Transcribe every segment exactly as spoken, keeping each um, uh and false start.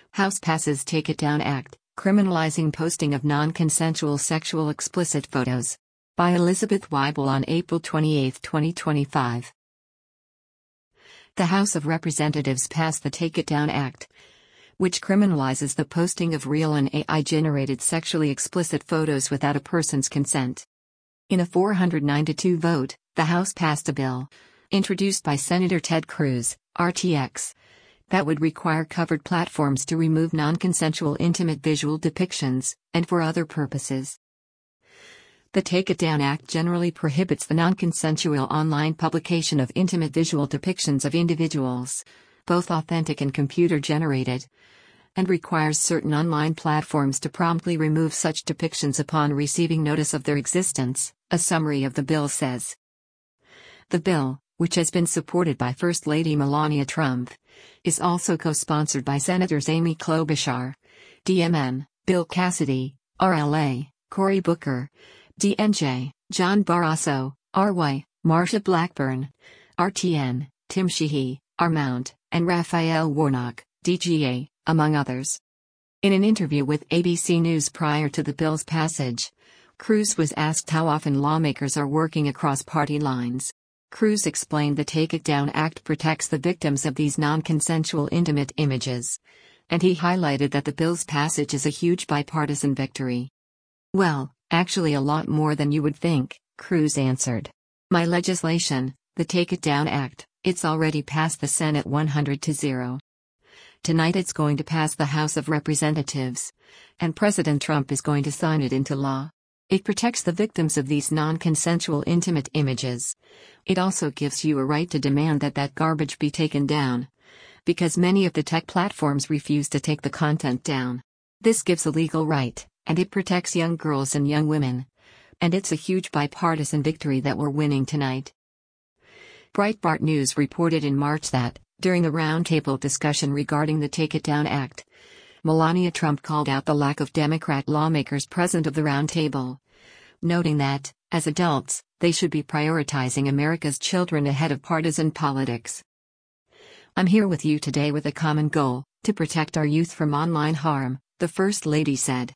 House passes Take It Down Act, criminalizing posting of non-consensual sexual explicit photos. By Elizabeth Weibel on April twenty-eighth, twenty twenty-five. The House of Representatives passed the Take It Down Act, which criminalizes the posting of real and A I-generated sexually explicit photos without a person's consent. In a four hundred nine to two vote, the House passed a bill, introduced by Senator Ted Cruz, R T X, that would require covered platforms to remove non-consensual intimate visual depictions, and for other purposes. The Take It Down Act generally prohibits the non-consensual online publication of intimate visual depictions of individuals, both authentic and computer-generated, and requires certain online platforms to promptly remove such depictions upon receiving notice of their existence, a summary of the bill says. The bill, which has been supported by First Lady Melania Trump, is also co-sponsored by Senators Amy Klobuchar, D M N, Bill Cassidy, R L A, Cory Booker, D N J, John Barrasso, R Y, Marsha Blackburn, R T N, Tim Sheehy, R Mount, and Raphael Warnock, D G A, among others. In an interview with A B C News prior to the bill's passage, Cruz was asked how often lawmakers are working across party lines. Cruz explained the Take It Down Act protects the victims of these non-consensual intimate images, and he highlighted that the bill's passage is a huge bipartisan victory. Well, actually a lot more than you would think, Cruz answered. My legislation, the Take It Down Act, it's already passed the Senate one hundred to zero. Tonight it's going to pass the House of Representatives, and President Trump is going to sign it into law. It protects the victims of these non-consensual intimate images. It also gives you a right to demand that that garbage be taken down, because many of the tech platforms refuse to take the content down. This gives a legal right, and it protects young girls and young women. And it's a huge bipartisan victory that we're winning tonight. Breitbart News reported in March that, during a roundtable discussion regarding the Take It Down Act, Melania Trump called out the lack of Democrat lawmakers present of the roundtable, noting that, as adults, they should be prioritizing America's children ahead of partisan politics. I'm here with you today with a common goal, to protect our youth from online harm, the First Lady said.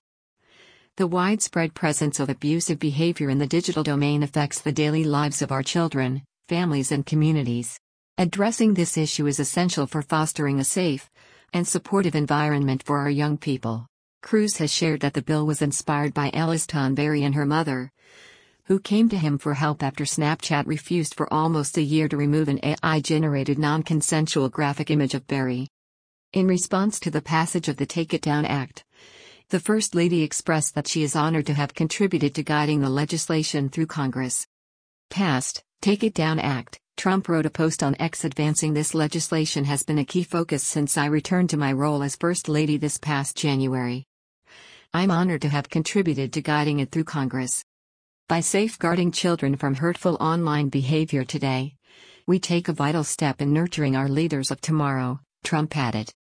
The widespread presence of abusive behavior in the digital domain affects the daily lives of our children, families and communities. Addressing this issue is essential for fostering a safe and supportive environment for our young people. Cruz has shared that the bill was inspired by Ellis Tonberry and her mother, who came to him for help after Snapchat refused for almost a year to remove an A I-generated non-consensual graphic image of Berry. In response to the passage of the Take It Down Act, the First Lady expressed that she is honored to have contributed to guiding the legislation through Congress. Passed, Take It Down Act, Trump wrote a post on X. Advancing this legislation has been a key focus since I returned to my role as First Lady this past January. I'm honored to have contributed to guiding it through Congress. By safeguarding children from hurtful online behavior today, we take a vital step in nurturing our leaders of tomorrow, Trump added.